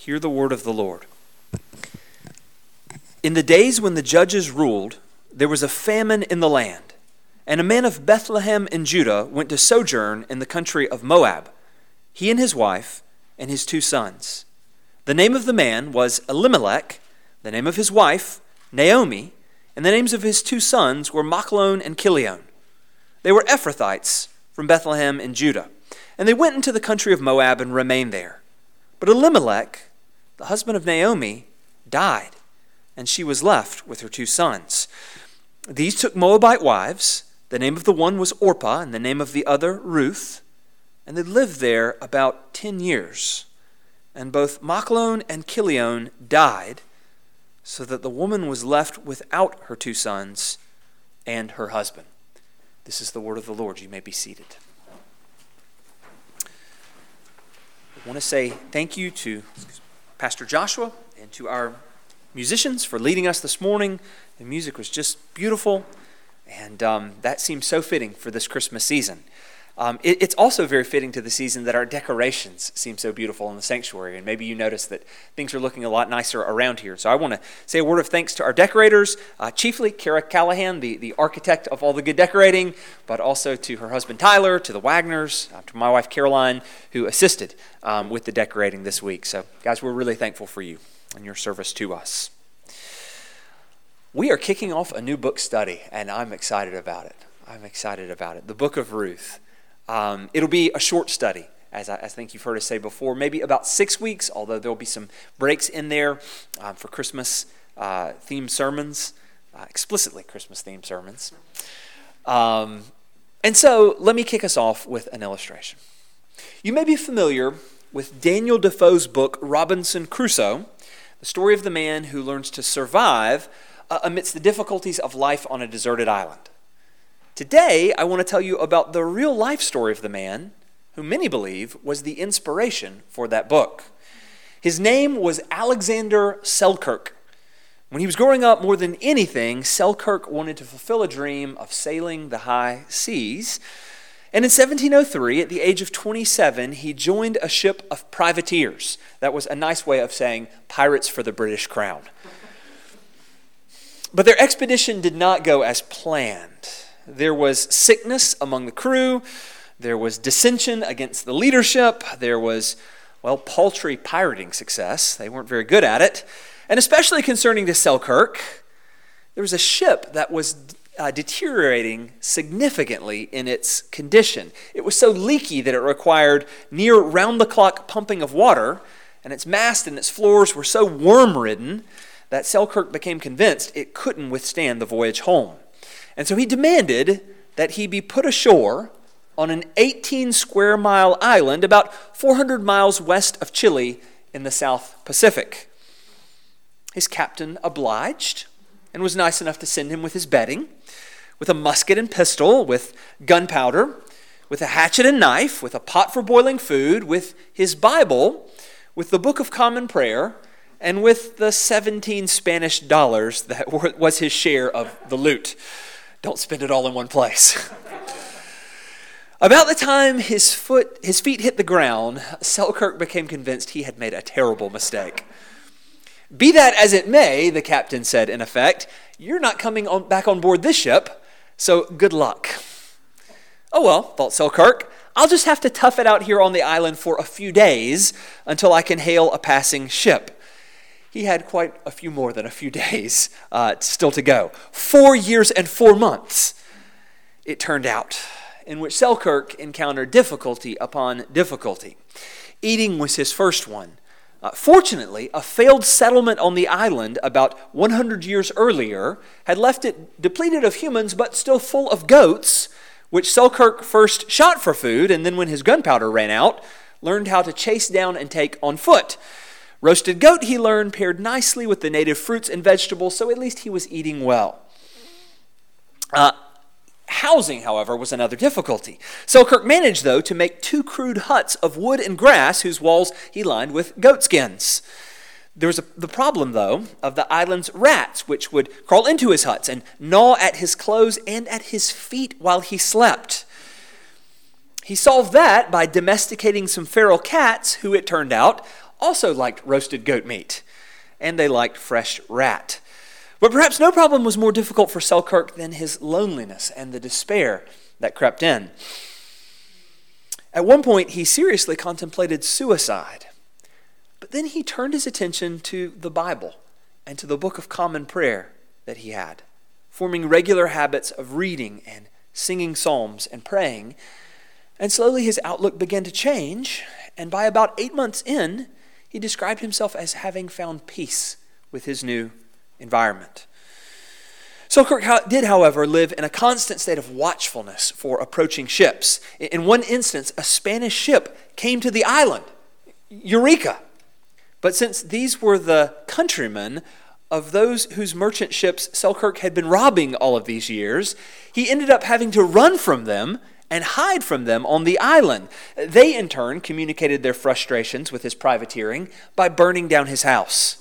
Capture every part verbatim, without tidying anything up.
Hear the word of the Lord. In the days when the judges ruled, there was a famine in the land, and a man of Bethlehem in Judah went to sojourn in the country of Moab, he and his wife and his two sons. The name of the man was Elimelech, the name of his wife, Naomi, and the names of his two sons were Machlon and Chilion. They were Ephrathites from Bethlehem in Judah, and they went into the country of Moab and remained there. But Elimelech, the husband of Naomi, died, and she was left with her two sons. These took Moabite wives. The name of the one was Orpah, and the name of the other Ruth. And they lived there about ten years. And both Machlon and Chilion died, so that the woman was left without her two sons and her husband. This is the word of the Lord. You may be seated. I want to say thank you to Pastor Joshua and to our musicians for leading us this morning. The music was just beautiful, and um, that seems so fitting for this Christmas season. Um, it, it's also very fitting to the season that our decorations seem so beautiful in the sanctuary, and maybe you notice that things are looking a lot nicer around here. So I want to say a word of thanks to our decorators, uh, chiefly Kara Callahan, the, the architect of all the good decorating, but also to her husband Tyler, to the Wagners, uh, to my wife Caroline, who assisted um, with the decorating this week. So guys, we're really thankful for you and your service to us. We are kicking off a new book study, and I'm excited about it. I'm excited about it. The Book of Ruth. Um, it'll be a short study, as I, I think you've heard us say before, maybe about six weeks, although there'll be some breaks in there um, for Christmas uh, themed sermons, uh, explicitly Christmas themed sermons. Um, and so let me kick us off with an illustration. You may be familiar with Daniel Defoe's book, Robinson Crusoe, the story of the man who learns to survive uh, amidst the difficulties of life on a deserted island. Today, I want to tell you about the real life story of the man who many believe was the inspiration for that book. His name was Alexander Selkirk. When he was growing up, more than anything, Selkirk wanted to fulfill a dream of sailing the high seas. And in seventeen oh three, at the age of twenty-seven, he joined a ship of privateers. That was a nice way of saying pirates for the British crown. But their expedition did not go as planned. There was sickness among the crew. There was dissension against the leadership. There was, well, paltry pirating success. They weren't very good at it. And especially concerning to Selkirk, there was a ship that was uh, deteriorating significantly in its condition. It was so leaky that it required near round-the-clock pumping of water, and its mast and its floors were so worm-ridden that Selkirk became convinced it couldn't withstand the voyage home. And so he demanded that he be put ashore on an eighteen square mile island about four hundred miles west of Chile in the South Pacific. His captain obliged and was nice enough to send him with his bedding, with a musket and pistol, with gunpowder, with a hatchet and knife, with a pot for boiling food, with his Bible, with the Book of Common Prayer, and with the seventeen Spanish dollars that was his share of the loot. Don't spend it all in one place. About the time his foot, his feet hit the ground, Selkirk became convinced he had made a terrible mistake. Be that as it may, the captain said in effect, you're not coming on, back on board this ship, so good luck. Oh well, thought Selkirk, I'll just have to tough it out here on the island for a few days until I can hail a passing ship. He had quite a few more than a few days uh, still to go. Four years and four months, it turned out, in which Selkirk encountered difficulty upon difficulty. Eating was his first one. Uh, fortunately, a failed settlement on the island about one hundred years earlier had left it depleted of humans but still full of goats, which Selkirk first shot for food, and then when his gunpowder ran out, learned how to chase down and take on foot. Roasted goat, he learned, paired nicely with the native fruits and vegetables, so at least he was eating well. Uh, housing, however, was another difficulty. Selkirk managed, though, to make two crude huts of wood and grass whose walls he lined with goat skins. There was a, the problem, though, of the island's rats, which would crawl into his huts and gnaw at his clothes and at his feet while he slept. He solved that by domesticating some feral cats who, it turned out, also liked roasted goat meat, and they liked fresh rat. But perhaps no problem was more difficult for Selkirk than his loneliness and the despair that crept in. At one point, he seriously contemplated suicide, but then he turned his attention to the Bible and to the Book of Common Prayer that he had, forming regular habits of reading and singing psalms and praying. And slowly his outlook began to change, and by about eight months in, he described himself as having found peace with his new environment. Selkirk did, however, live in a constant state of watchfulness for approaching ships. In one instance, a Spanish ship came to the island. Eureka! But since these were the countrymen of those whose merchant ships Selkirk had been robbing all of these years, he ended up having to run from them and hide from them on the island. They, in turn, communicated their frustrations with his privateering by burning down his house.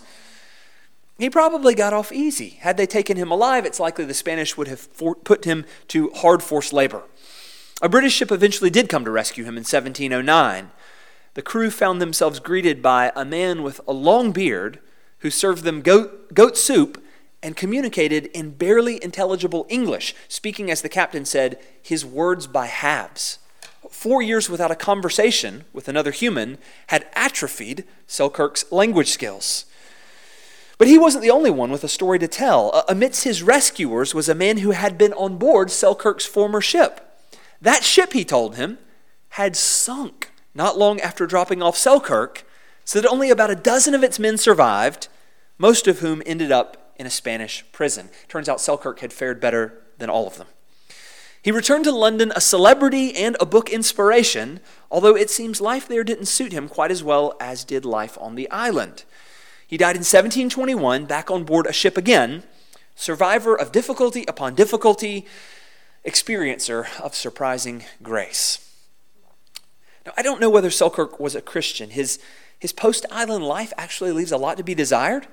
He probably got off easy. Had they taken him alive, it's likely the Spanish would have for- put him to hard forced labor. A British ship eventually did come to rescue him in seventeen oh nine. The crew found themselves greeted by a man with a long beard who served them goat, goat soup and communicated in barely intelligible English, speaking, as the captain said, his words by halves. Four years without a conversation with another human had atrophied Selkirk's language skills. But he wasn't the only one with a story to tell. Amidst his rescuers was a man who had been on board Selkirk's former ship. That ship, he told him, had sunk not long after dropping off Selkirk, so that only about a dozen of its men survived, most of whom ended up in a Spanish prison. Turns out Selkirk had fared better than all of them. He returned to London a celebrity and a book inspiration, although it seems life there didn't suit him quite as well as did life on the island. He died in seventeen twenty-one, back on board a ship again, survivor of difficulty upon difficulty, experiencer of surprising grace. Now, I don't know whether Selkirk was a Christian. His, his post-island life actually leaves a lot to be desired.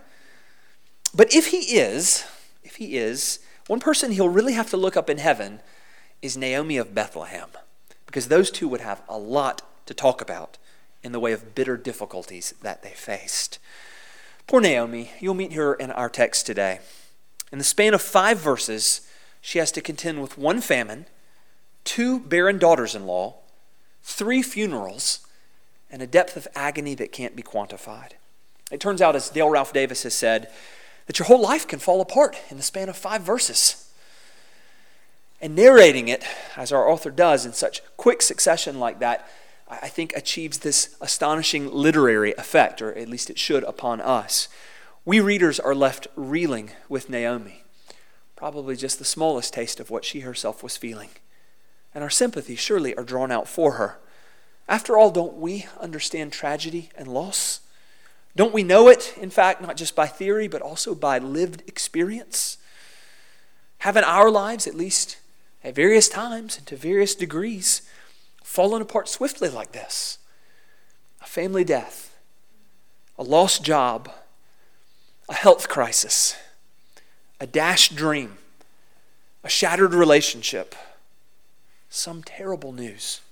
But if he is, if he is, one person he'll really have to look up in heaven is Naomi of Bethlehem, because those two would have a lot to talk about in the way of bitter difficulties that they faced. Poor Naomi, you'll meet her in our text today. In the span of five verses, she has to contend with one famine, two barren daughters-in-law, three funerals, and a depth of agony that can't be quantified. It turns out, as Dale Ralph Davis has said, that your whole life can fall apart in the span of five verses. And narrating it, as our author does in such quick succession like that, I think achieves this astonishing literary effect, or at least it should upon us. We readers are left reeling with Naomi, probably just the smallest taste of what she herself was feeling. And our sympathies surely are drawn out for her. After all, don't we understand tragedy and loss? Don't we know it, in fact, not just by theory, but also by lived experience? Haven't our lives, at least at various times and to various degrees, fallen apart swiftly like this? A family death, a lost job, a health crisis, a dashed dream, a shattered relationship, some terrible news.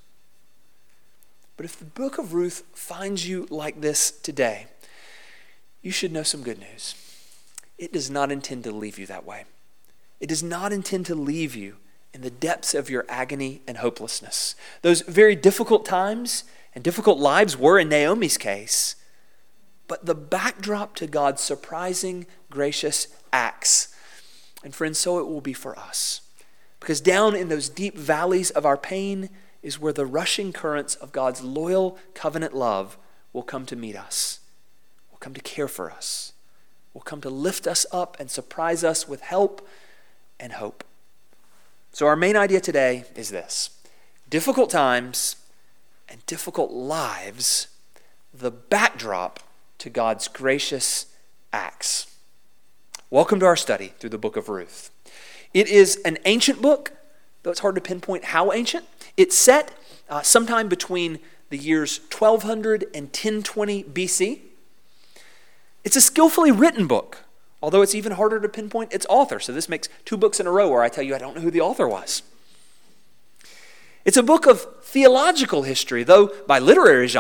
But if the book of Ruth finds you like this today, you should know some good news. It does not intend to leave you that way. It does not intend to leave you in the depths of your agony and hopelessness. Those very difficult times and difficult lives were in Naomi's case, but the backdrop to God's surprising, gracious acts. And friends, so it will be for us. Because down in those deep valleys of our pain is where the rushing currents of God's loyal covenant love will come to meet us, will come to care for us, will come to lift us up and surprise us with help and hope. So our main idea today is this: difficult times and difficult lives, the backdrop to God's gracious acts. Welcome to our study through the book of Ruth. It is an ancient book, though it's hard to pinpoint how ancient. It's set uh, sometime between the years twelve hundred and ten twenty B C. It's a skillfully written book, although it's even harder to pinpoint its author. So this makes two books in a row where I tell you I don't know who the author was. It's a book of theological history, though by literary genre,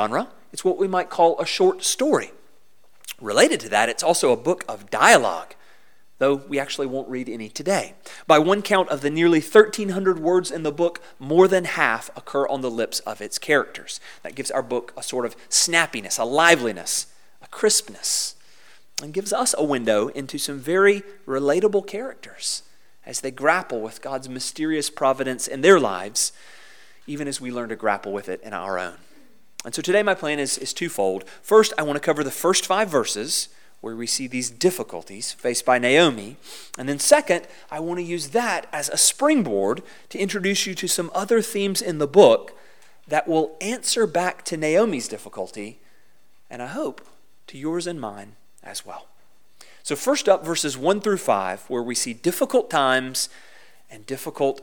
It's what we might call a short story. Related to that, it's also a book of dialogue, though we actually won't read any today. By one count of the nearly thirteen hundred words in the book, more than half occur on the lips of its characters. That gives our book a sort of snappiness, a liveliness, a crispness, and gives us a window into some very relatable characters as they grapple with God's mysterious providence in their lives, even as we learn to grapple with it in our own. And so today my plan is, is twofold. First, I want to cover the first five verses where we see these difficulties faced by Naomi. And then second, I want to use that as a springboard to introduce you to some other themes in the book that will answer back to Naomi's difficulty, and I hope to yours and mine as well. So first up, verses one through five, where we see difficult times and difficult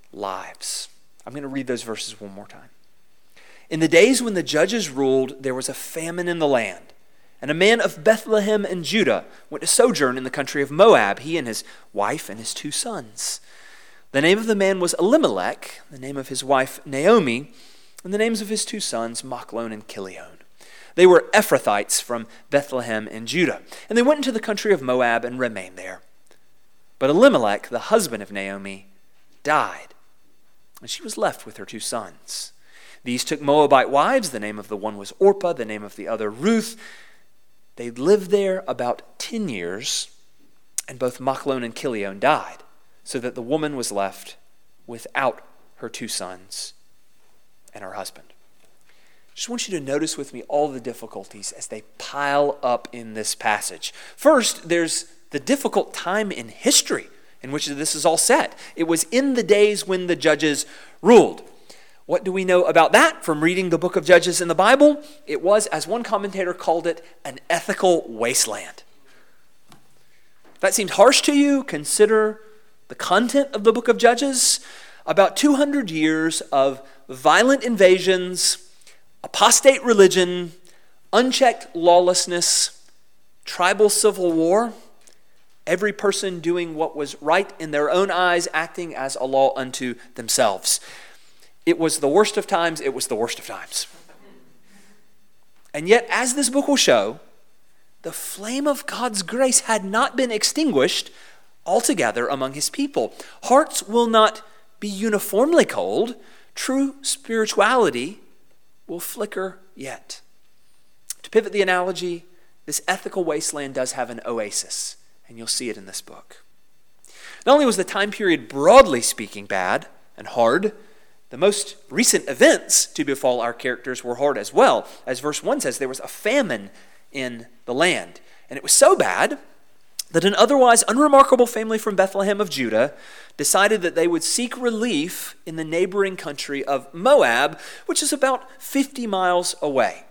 lives. I'm going to read those verses one more time. In the days when the judges ruled, there was a famine in the land. And a man of Bethlehem in Judah went to sojourn in the country of Moab, he and his wife and his two sons. The name of the man was Elimelech, the name of his wife Naomi, and the names of his two sons Machlon and Chilion. They were Ephrathites from Bethlehem in Judah, and they went into the country of Moab and remained there. But Elimelech, the husband of Naomi, died, and she was left with her two sons. These took Moabite wives. The name of the one was Orpah, the name of the other Ruth. They lived there about ten years, and both Machlon and Chilion died, so that the woman was left without her two sons and her husband. Just want you to notice with me all the difficulties as they pile up in this passage. First, there's the difficult time in history in which this is all set. It was in the days when the judges ruled. What do we know about that from reading the book of Judges in the Bible? It was, as one commentator called it, an ethical wasteland. If that seemed harsh to you, consider the content of the book of Judges. About two hundred years of violent invasions, apostate religion, unchecked lawlessness, tribal civil war, every person doing what was right in their own eyes, acting as a law unto themselves. It was the worst of times, it was the worst of times. And yet, as this book will show, the flame of God's grace had not been extinguished altogether among his people. Hearts will not be uniformly cold. True spirituality will flicker yet. To pivot the analogy, this ethical wasteland does have an oasis, and you'll see it in this book. Not only was the time period broadly speaking bad and hard, the most recent events to befall our characters were hard as well. As verse one says, there was a famine in the land. And it was so bad that an otherwise unremarkable family from Bethlehem of Judah decided that they would seek relief in the neighboring country of Moab, which is about fifty miles away.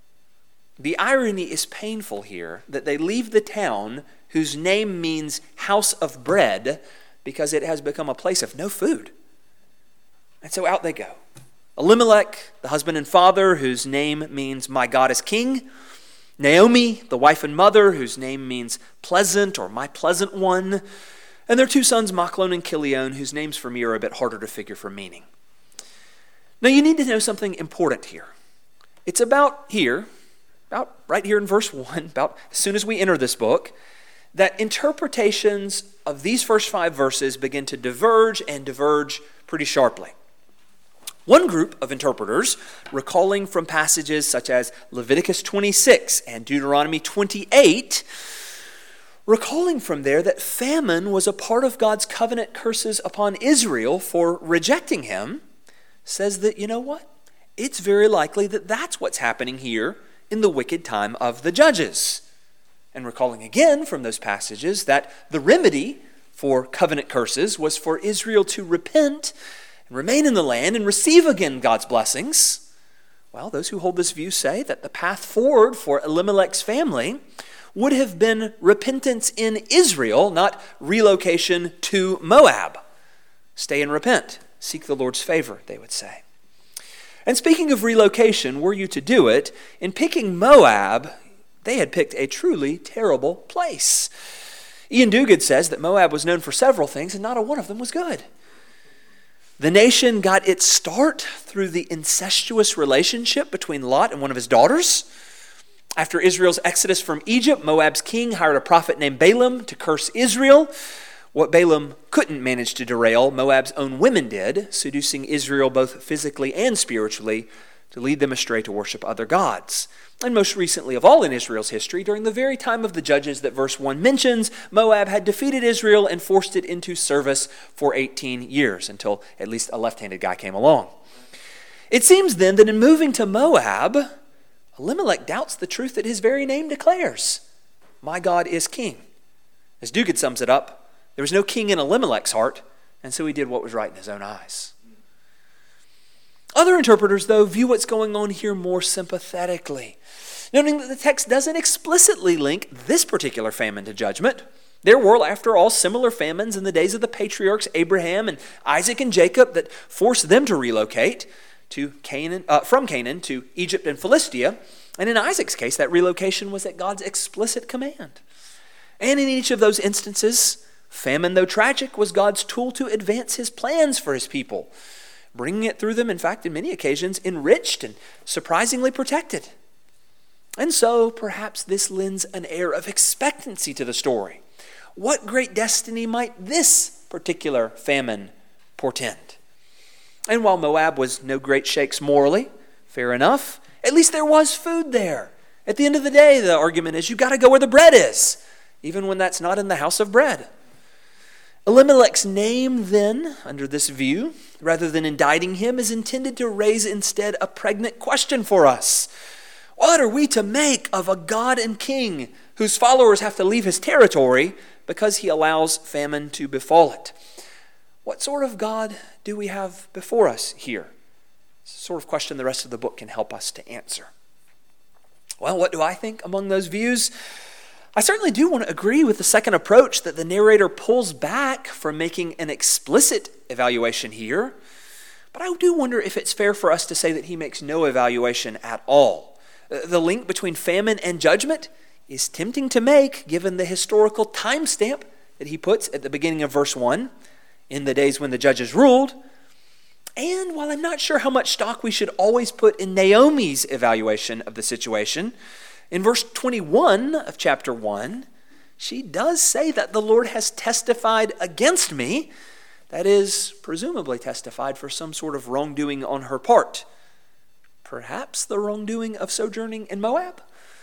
The irony is painful here that they leave the town whose name means house of bread because it has become a place of no food. And so out they go. Elimelech, the husband and father, whose name means my God is king. Naomi, the wife and mother, whose name means pleasant or my pleasant one. And their two sons, Machlon and Chilion, whose names for me are a bit harder to figure for meaning. Now you need to know something important here. It's about here, about right here in verse one, about as soon as we enter this book, that interpretations of these first five verses begin to diverge and diverge pretty sharply. One group of interpreters, recalling from passages such as Leviticus twenty-six and Deuteronomy twenty-eight, recalling from there that famine was a part of God's covenant curses upon Israel for rejecting him, says that, you know what? It's very likely that that's what's happening here in the wicked time of the judges. And recalling again from those passages that the remedy for covenant curses was for Israel to repent and remain in the land and receive again God's blessings. Well, those who hold this view say that the path forward for Elimelech's family would have been repentance in Israel, not relocation to Moab. Stay and repent. Seek the Lord's favor, they would say. And speaking of relocation, were you to do it, in picking Moab, they had picked a truly terrible place. Ian Duguid says that Moab was known for several things, and not a one of them was good. The nation got its start through the incestuous relationship between Lot and one of his daughters. After Israel's exodus from Egypt, Moab's king hired a prophet named Balaam to curse Israel. What Balaam couldn't manage to derail, Moab's own women did, seducing Israel both physically and spiritually to lead them astray to worship other gods. And most recently of all in Israel's history, during the very time of the judges that verse one mentions, Moab had defeated Israel and forced it into service for eighteen years, until at least a left-handed guy came along. It seems then that in moving to Moab, Elimelech doubts the truth that his very name declares. My God is king. As Duguid sums it up, there was no king in Elimelech's heart, and so he did what was right in his own eyes. Other interpreters, though, view what's going on here more sympathetically, noting that the text doesn't explicitly link this particular famine to judgment. There were, after all, similar famines in the days of the patriarchs Abraham and Isaac and Jacob that forced them to relocate to Canaan, uh, from Canaan to Egypt and Philistia. And in Isaac's case, that relocation was at God's explicit command. And in each of those instances, famine, though tragic, was God's tool to advance his plans for his people, bringing it through them, in fact, in many occasions, enriched and surprisingly protected. And so, perhaps this lends an air of expectancy to the story. What great destiny might this particular famine portend? And while Moab was no great shakes morally, fair enough, at least there was food there. At the end of the day, the argument is you got to go where the bread is, even when that's not in the house of bread. Elimelech's name then, under this view, rather than indicting him, is intended to raise instead a pregnant question for us. What are we to make of a God and king whose followers have to leave his territory because he allows famine to befall it? What sort of God do we have before us here? It's a sort of question the rest of the book can help us to answer. Well, what do I think among those views? I certainly do want to agree with the second approach that the narrator pulls back from making an explicit evaluation here. But I do wonder if it's fair for us to say that he makes no evaluation at all. The link between famine and judgment is tempting to make given the historical timestamp that he puts at the beginning of verse one, in the days when the judges ruled. And while I'm not sure how much stock we should always put in Naomi's evaluation of the situation, in verse twenty-one of chapter one, she does say that the Lord has testified against me. That is, presumably testified for some sort of wrongdoing on her part. Perhaps the wrongdoing of sojourning in Moab?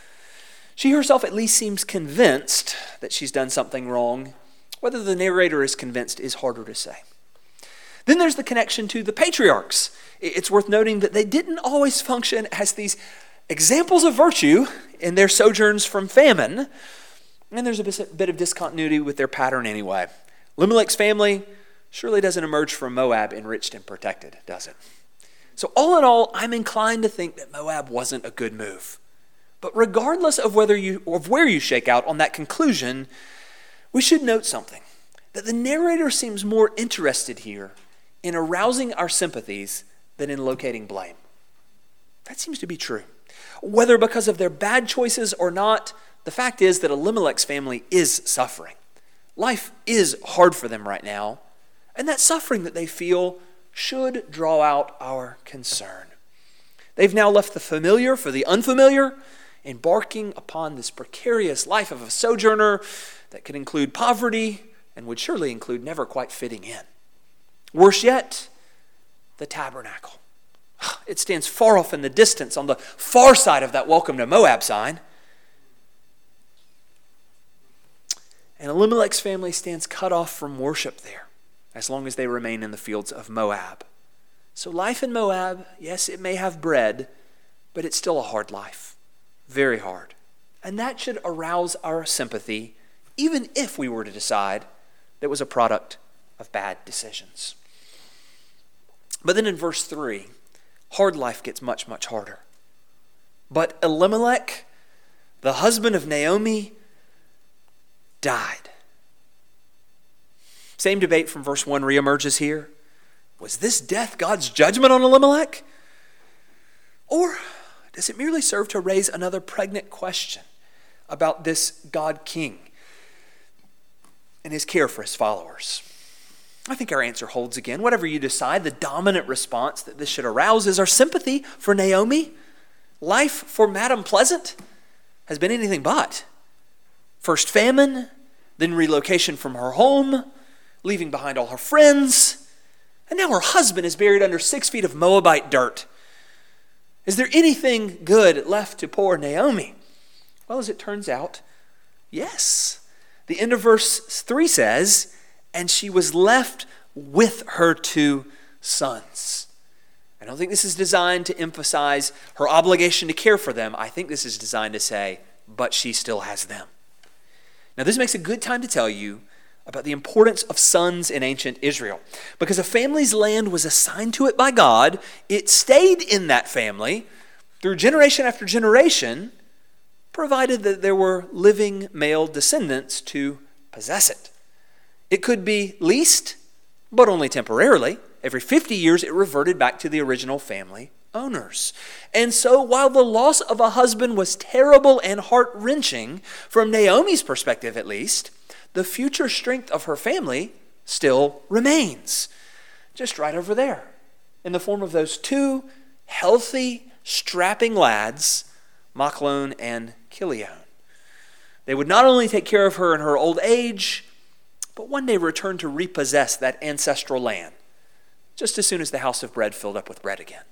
She herself at least seems convinced that she's done something wrong. Whether the narrator is convinced is harder to say. Then there's the connection to the patriarchs. It's worth noting that they didn't always function as these examples of virtue in their sojourns from famine. And there's a bit of discontinuity with their pattern anyway. Elimelech's family surely doesn't emerge from Moab enriched and protected, does it? So all in all, I'm inclined to think that Moab wasn't a good move. But regardless of whether you of where you shake out on that conclusion, we should note something, that the narrator seems more interested here in arousing our sympathies than in locating blame. That seems to be true. Whether because of their bad choices or not, the fact is that Elimelech's family is suffering. Life is hard for them right now, and that suffering that they feel should draw out our concern. They've now left the familiar for the unfamiliar, embarking upon this precarious life of a sojourner that could include poverty and would surely include never quite fitting in. Worse yet, the tabernacle. It stands far off in the distance on the far side of that welcome to Moab sign. And Elimelech's family stands cut off from worship there as long as they remain in the fields of Moab. So life in Moab, yes, it may have bread, but it's still a hard life. Very hard. And that should arouse our sympathy, even if we were to decide that it was a product of bad decisions. But then in verse three, hard life gets much, much harder. But Elimelech, the husband of Naomi, died. Same debate from verse one reemerges here. Was this death God's judgment on Elimelech? Or does it merely serve to raise another pregnant question about this God king and his care for his followers? I think our answer holds again. Whatever you decide, the dominant response that this should arouse is our sympathy for Naomi. Life for Madam Pleasant has been anything but. First famine, then relocation from her home, leaving behind all her friends, and now her husband is buried under six feet of Moabite dirt. Is there anything good left to poor Naomi? Well, as it turns out, yes. The end of verse three says, and she was left with her two sons. I don't think this is designed to emphasize her obligation to care for them. I think this is designed to say, but she still has them. Now, this makes a good time to tell you about the importance of sons in ancient Israel. Because a family's land was assigned to it by God, it stayed in that family through generation after generation, provided that there were living male descendants to possess it. It could be leased, but only temporarily. Every fifty years, it reverted back to the original family owners. And so while the loss of a husband was terrible and heart-wrenching, from Naomi's perspective at least, the future strength of her family still remains. Just right over there, in the form of those two healthy, strapping lads, Machlon and Chilion. They would not only take care of her in her old age, but one day return to repossess that ancestral land, just as soon as the house of bread filled up with bread again.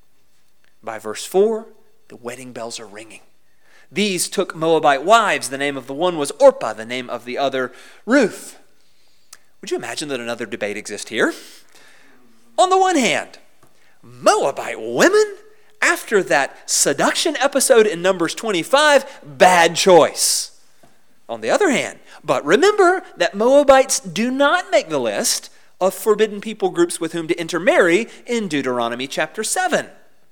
By verse four, the wedding bells are ringing. These took Moabite wives. The name of the one was Orpah, the name of the other Ruth. Would you imagine that another debate exists here? On the one hand, Moabite women, after that seduction episode in Numbers twenty-five, bad choice. On the other hand, but remember that Moabites do not make the list of forbidden people groups with whom to intermarry in Deuteronomy chapter seven.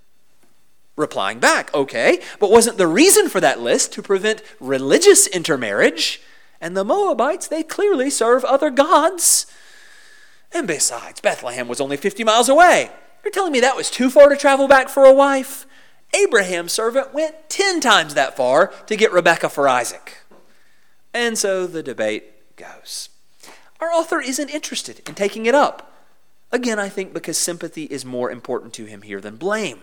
Replying back, okay, but wasn't the reason for that list to prevent religious intermarriage? And the Moabites, they clearly serve other gods. And besides, Bethlehem was only fifty miles away. You're telling me that was too far to travel back for a wife? Abraham's servant went ten times that far to get Rebekah for Isaac. And so the debate goes. Our author isn't interested in taking it up. Again, I think because sympathy is more important to him here than blame.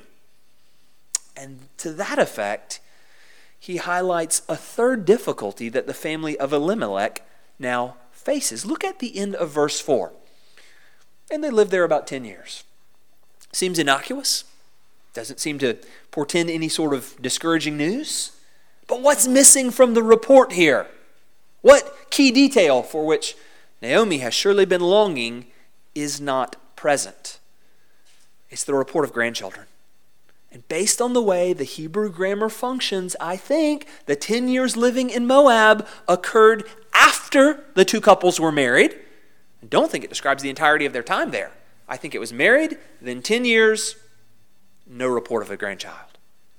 And to that effect, he highlights a third difficulty that the family of Elimelech now faces. Look at the end of verse four. And they lived there about ten years. Seems innocuous. Doesn't seem to portend any sort of discouraging news. But what's missing from the report here? What key detail for which Naomi has surely been longing is not present? It's the report of grandchildren. And based on the way the Hebrew grammar functions, I think the ten years living in Moab occurred after the two couples were married. I don't think it describes the entirety of their time there. I think it was married, then ten years, no report of a grandchild.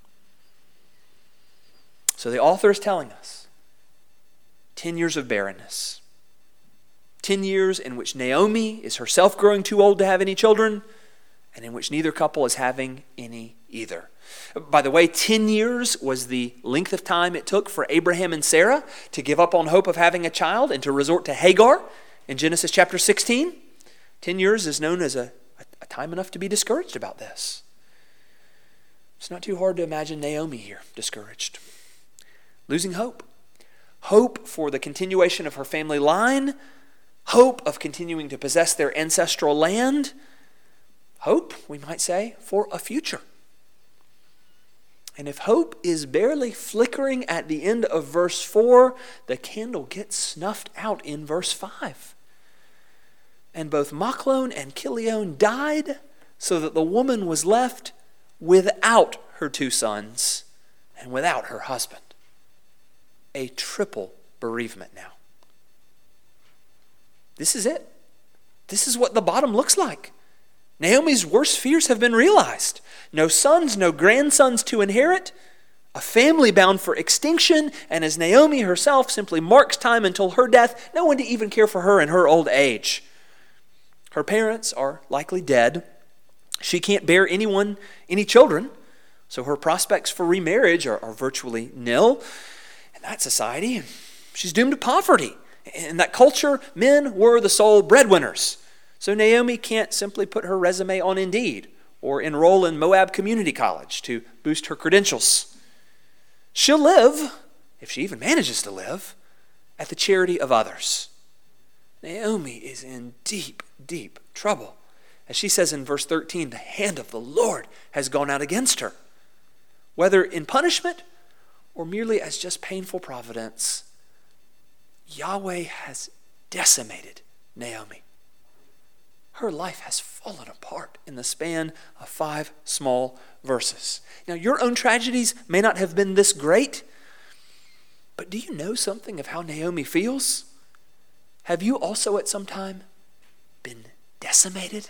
So the author is telling us ten years of barrenness. ten years in which Naomi is herself growing too old to have any children, and in which neither couple is having any either. By the way, ten years was the length of time it took for Abraham and Sarah to give up on hope of having a child and to resort to Hagar in Genesis chapter sixteen. ten years is known as a, a time enough to be discouraged about this. It's not too hard to imagine Naomi here, discouraged, losing hope. Hope for the continuation of her family line, hope of continuing to possess their ancestral land, hope, we might say, for a future. And if hope is barely flickering at the end of verse four, the candle gets snuffed out in verse five. And both Machlon and Chilion died, so that the woman was left without her two sons and without her husband. A triple bereavement now. This is it. This is what the bottom looks like. Naomi's worst fears have been realized. No sons, no grandsons to inherit, a family bound for extinction, and as Naomi herself simply marks time until her death, no one to even care for her in her old age. Her parents are likely dead. She can't bear anyone, any children, so her prospects for remarriage are, are virtually nil. In that society, she's doomed to poverty. In that culture, men were the sole breadwinners. So Naomi can't simply put her resume on Indeed or enroll in Moab Community College to boost her credentials. She'll live, if she even manages to live, at the charity of others. Naomi is in deep, deep trouble. As she says in verse thirteen, the hand of the Lord has gone out against her. Whether in punishment or merely as just painful providence, Yahweh has decimated Naomi. Her life has fallen apart in the span of five small verses. Now, your own tragedies may not have been this great, but do you know something of how Naomi feels? Have you also at some time been decimated?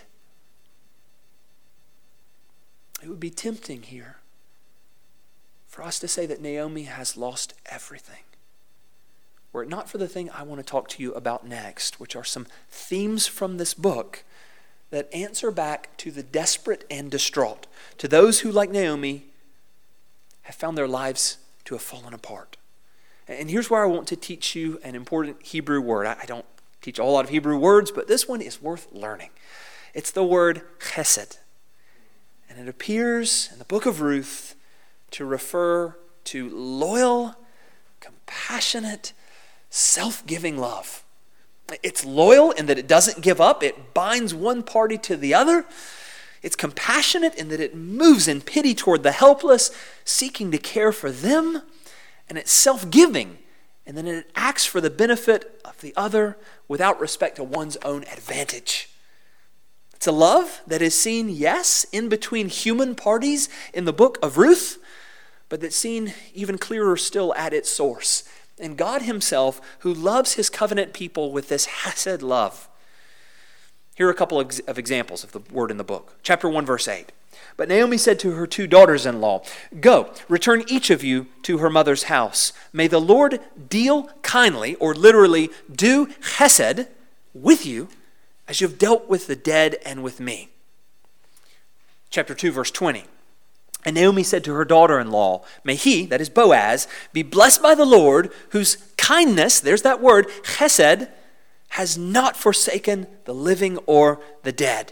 It would be tempting here for us to say that Naomi has lost everything. Were it not for the thing I want to talk to you about next, which are some themes from this book that answer back to the desperate and distraught, to those who, like Naomi, have found their lives to have fallen apart. And here's where I want to teach you an important Hebrew word. I don't teach a whole lot of Hebrew words, but this one is worth learning. It's the word chesed. And it appears in the book of Ruth to refer to loyal, compassionate, self-giving love. It's loyal in that it doesn't give up. It binds one party to the other. It's compassionate in that it moves in pity toward the helpless, seeking to care for them. And it's self-giving in that it acts for the benefit of the other without respect to one's own advantage. It's a love that is seen, yes, in between human parties in the book of Ruth, but that's seen even clearer still at its source. And God himself, who loves his covenant people with this hesed love. Here are a couple of examples of the word in the book. Chapter one, verse eight. But Naomi said to her two daughters-in-law, "Go, return each of you to her mother's house. May the Lord deal kindly," or literally do chesed, "with you, as you've dealt with the dead and with me." Chapter two, verse twenty. And Naomi said to her daughter-in-law, "May he," that is Boaz, "be blessed by the Lord, whose kindness," there's that word, chesed, "has not forsaken the living or the dead."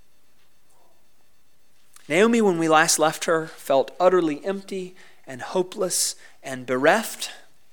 Naomi, when we last left her, felt utterly empty and hopeless and bereft.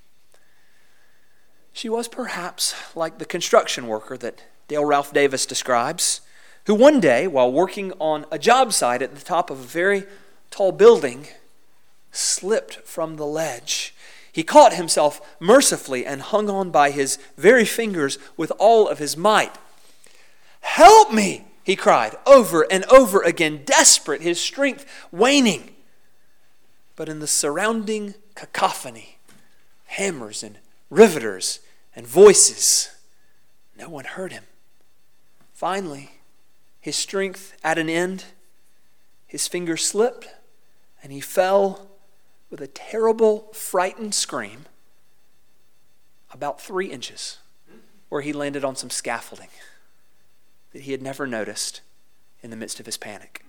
She was perhaps like the construction worker that Dale Ralph Davis describes, who one day, while working on a job site at the top of a very tall building, slipped from the ledge. He caught himself mercifully and hung on by his very fingers with all of his might. "Help me!" he cried over and over again, desperate, his strength waning. But in the surrounding cacophony, hammers and riveters and voices, no one heard him. Finally, his strength at an end, his fingers slipped, and he fell with a terrible, frightened scream about three inches, where he landed on some scaffolding that he had never noticed in the midst of his panic.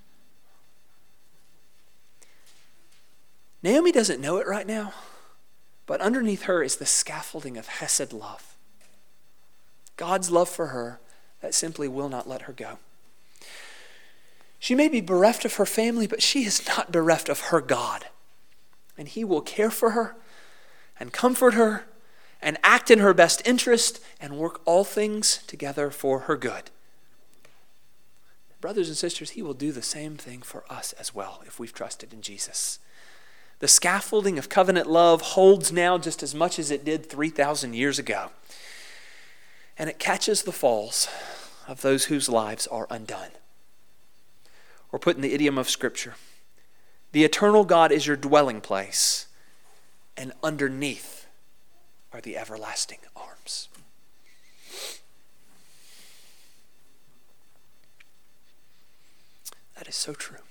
Naomi doesn't know it right now, but underneath her is the scaffolding of hesed love. God's love for her that simply will not let her go. She may be bereft of her family, but she is not bereft of her God. And he will care for her and comfort her and act in her best interest and work all things together for her good. Brothers and sisters, he will do the same thing for us as well if we've trusted in Jesus. The scaffolding of covenant love holds now just as much as it did three thousand years ago. And it catches the falls of those whose lives are undone. Or put in the idiom of Scripture, the eternal God is your dwelling place, and underneath are the everlasting arms. That is so true.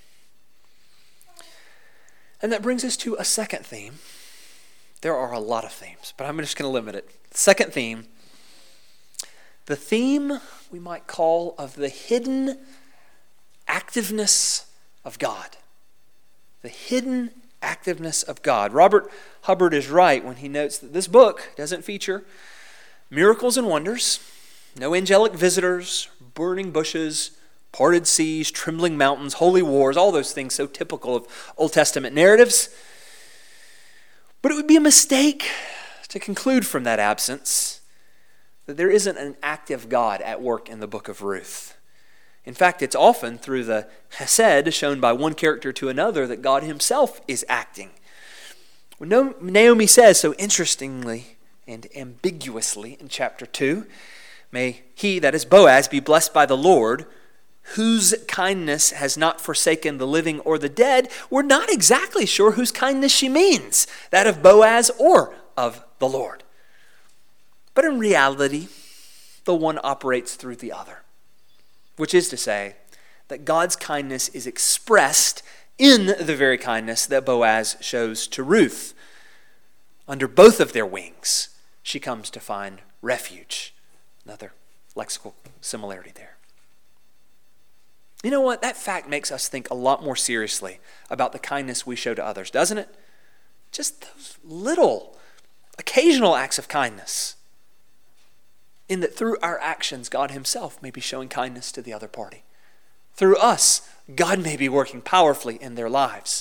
And that brings us to a second theme. There are a lot of themes, but I'm just going to limit it. Second theme, the theme we might call of the hidden activeness of God. The hidden activeness of God. Robert Hubbard is right when he notes that this book doesn't feature miracles and wonders, no angelic visitors, burning bushes, parted seas, trembling mountains, holy wars, all those things so typical of Old Testament narratives. But it would be a mistake to conclude from that absence that there isn't an active God at work in the book of Ruth. In fact, it's often through the chesed shown by one character to another that God himself is acting. When Naomi says so interestingly and ambiguously in chapter two, may he, that is Boaz, be blessed by the Lord, whose kindness has not forsaken the living or the dead, we're not exactly sure whose kindness she means, that of Boaz or of the Lord. But in reality, the one operates through the other, which is to say that God's kindness is expressed in the very kindness that Boaz shows to Ruth. Under both of their wings, she comes to find refuge. Another lexical similarity there. You know what? That fact makes us think a lot more seriously about the kindness we show to others, doesn't it? Just those little, occasional acts of kindness. In that through our actions, God himself may be showing kindness to the other party. Through us, God may be working powerfully in their lives.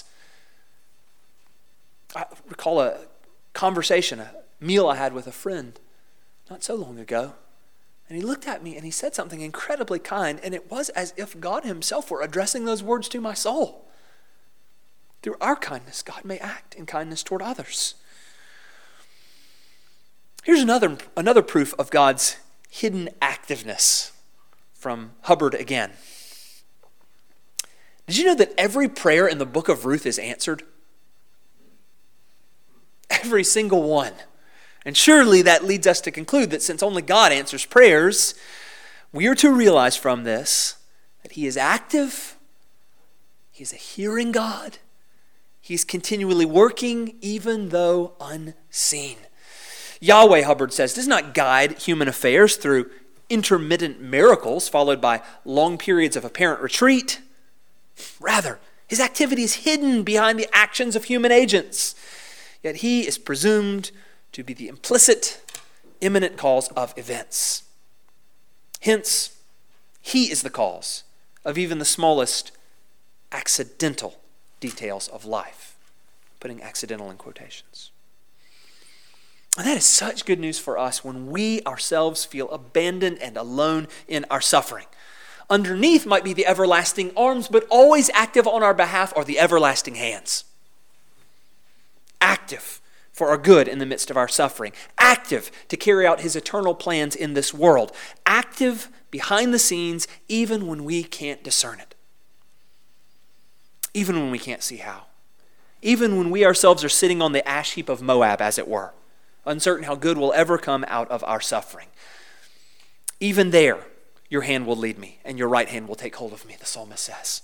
I recall a conversation, a meal I had with a friend not so long ago. And he looked at me and he said something incredibly kind, and it was as if God himself were addressing those words to my soul. Through our kindness, God may act in kindness toward others. Here's another, another proof of God's hidden activeness from Hubbard again. Did you know that every prayer in the book of Ruth is answered? Every single one. And surely that leads us to conclude that since only God answers prayers, we are to realize from this that he is active, he is a hearing God, he's continually working even though unseen. Yahweh, Hubbard says, does not guide human affairs through intermittent miracles followed by long periods of apparent retreat. Rather, his activity is hidden behind the actions of human agents. Yet he is presumed to be the implicit, imminent cause of events. Hence, he is the cause of even the smallest accidental details of life. Putting accidental in quotations. And that is such good news for us when we ourselves feel abandoned and alone in our suffering. Underneath might be the everlasting arms, but always active on our behalf are the everlasting hands. Active for our good in the midst of our suffering. Active to carry out his eternal plans in this world. Active behind the scenes even when we can't discern it. Even when we can't see how. Even when we ourselves are sitting on the ash heap of Moab, as it were, uncertain how good will ever come out of our suffering. Even there, your hand will lead me, and your right hand will take hold of me, the psalmist says.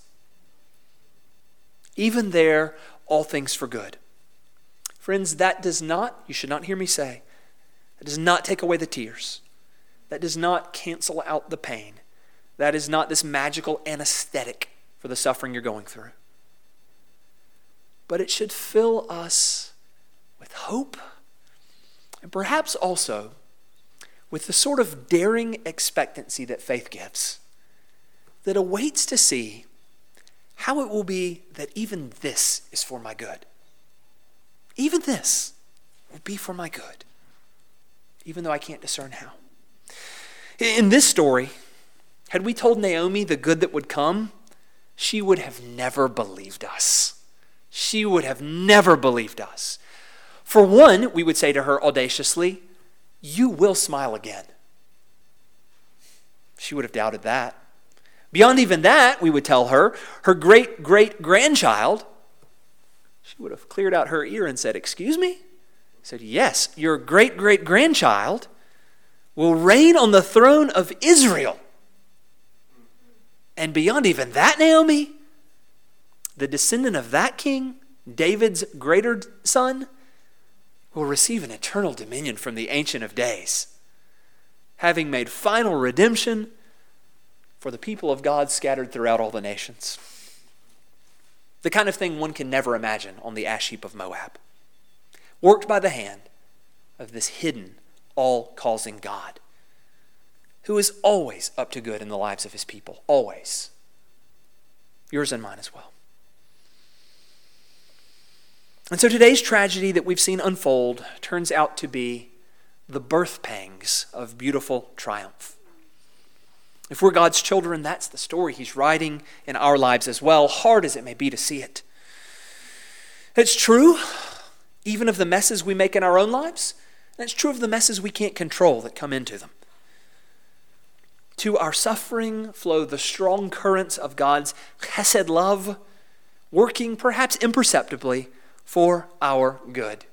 Even there, all things for good. Friends, that does not, you should not hear me say, that does not take away the tears. That does not cancel out the pain. That is not this magical anesthetic for the suffering you're going through. But it should fill us with hope, and perhaps also with the sort of daring expectancy that faith gives, that awaits to see how it will be that even this is for my good. Even this will be for my good, even though I can't discern how. In this story, had we told Naomi the good that would come, she would have never believed us. She would have never believed us. For one, we would say to her audaciously, you will smile again. She would have doubted that. Beyond even that, we would tell her, her great-great-grandchild, she would have cleared out her ear and said, excuse me? Said, yes, your great-great-grandchild will reign on the throne of Israel. And beyond even that, Naomi, the descendant of that king, David's greater son, will receive an eternal dominion from the Ancient of Days, having made final redemption for the people of God scattered throughout all the nations. The kind of thing one can never imagine on the ash heap of Moab, worked by the hand of this hidden, all-causing God. who is always up to good in the lives of his people. Always. Yours and mine as well. And so today's tragedy that we've seen unfold turns out to be the birth pangs of beautiful triumph. If we're God's children, that's the story he's writing in our lives as well, hard as it may be to see it. It's true, even of the messes we make in our own lives, and it's true of the messes we can't control that come into them. To our suffering flow the strong currents of God's chesed love, working perhaps imperceptibly for our good.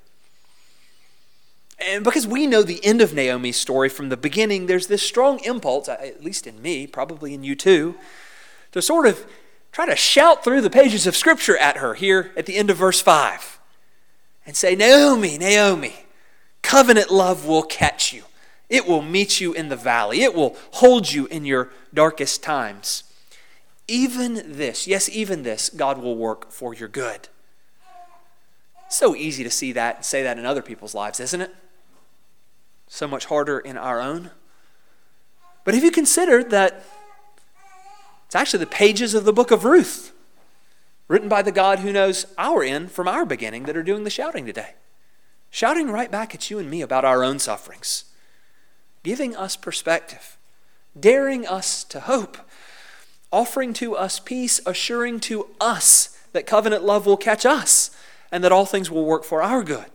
And because we know the end of Naomi's story from the beginning, there's this strong impulse, at least in me, probably in you too, to sort of try to shout through the pages of Scripture at her here at the end of verse five and say, Naomi, Naomi, covenant love will catch you. It will meet you in the valley. It will hold you in your darkest times. Even this, yes, even this, God will work for your good. So easy to see that and say that in other people's lives, isn't it? So much harder in our own. But have you considered that it's actually the pages of the book of Ruth, written by the God who knows our end from our beginning, that are doing the shouting today? Shouting right back at you and me about our own sufferings. Giving us perspective. Daring us to hope. Offering to us peace. Assuring to us that covenant love will catch us and that all things will work for our good.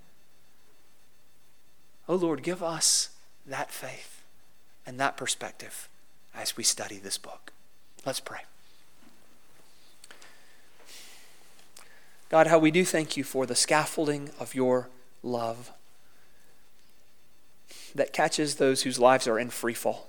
Oh Lord, give us that faith and that perspective as we study this book. Let's pray. God, how we do thank you for the scaffolding of your love that catches those whose lives are in free fall.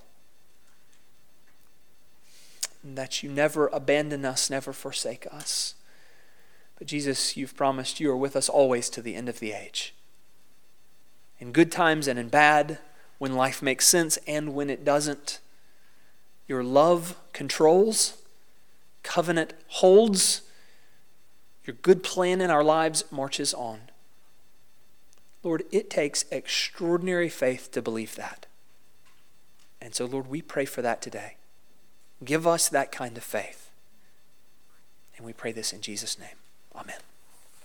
And that you never abandon us, never forsake us. But Jesus, you've promised you are with us always to the end of the age. In good times and in bad, when life makes sense and when it doesn't, your love controls, covenant holds, your good plan in our lives marches on. Lord, it takes extraordinary faith to believe that. And so, Lord, we pray for that today. Give us that kind of faith. And we pray this in Jesus' name. Amen.